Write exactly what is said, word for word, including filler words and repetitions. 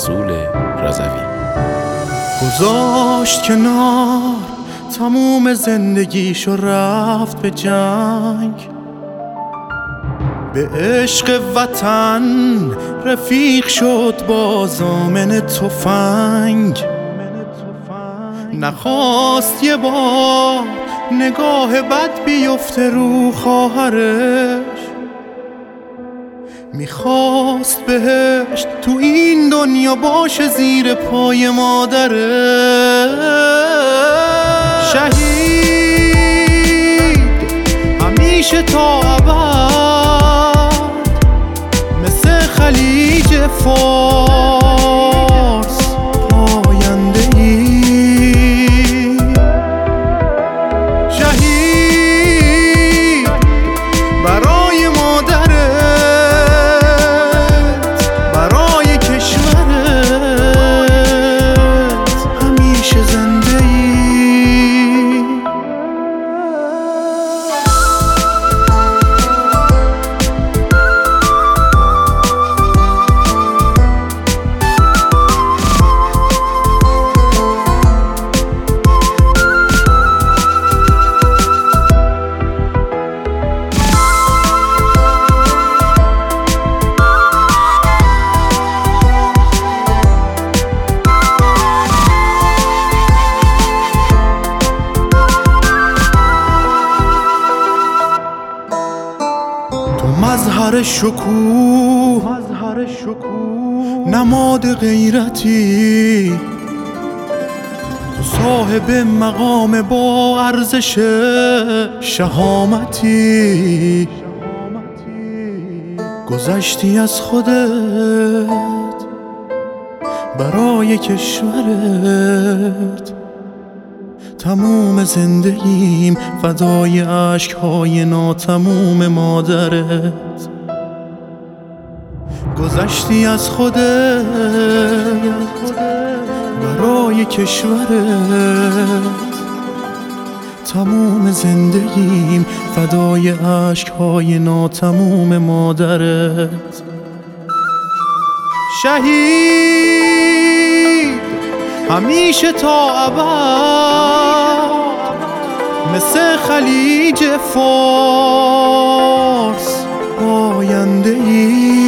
رسول رضوی. گذاشت کنار تموم زندگیشو رفت به جنگ، به عشق وطن رفیق شد با زامن تفنگ. نخواست یه بار نگاه بد بیفته رو خواهرش، میخواست بهشت تو این دنیا باشه زیر پای مادرش. شهید همیشه تا ابد مثل خلیج فارس پاینده ای. شهید برای مادرت، برای کشورت همیشه زنده ای. مظهر شکوه، نماد غیرتی، تو صاحب مقام با ارزش شهامتی. گذشتی از خودت برای کشورت، تموم زندگیم فدای عشق‌های ناتموم مادرت. گذشتی از خودت برای کشورت، تموم زندگیم فدای عشق‌های ناتموم مادرت. شهید همیشه تا ابد مثل خلیج فارس پاینده ای.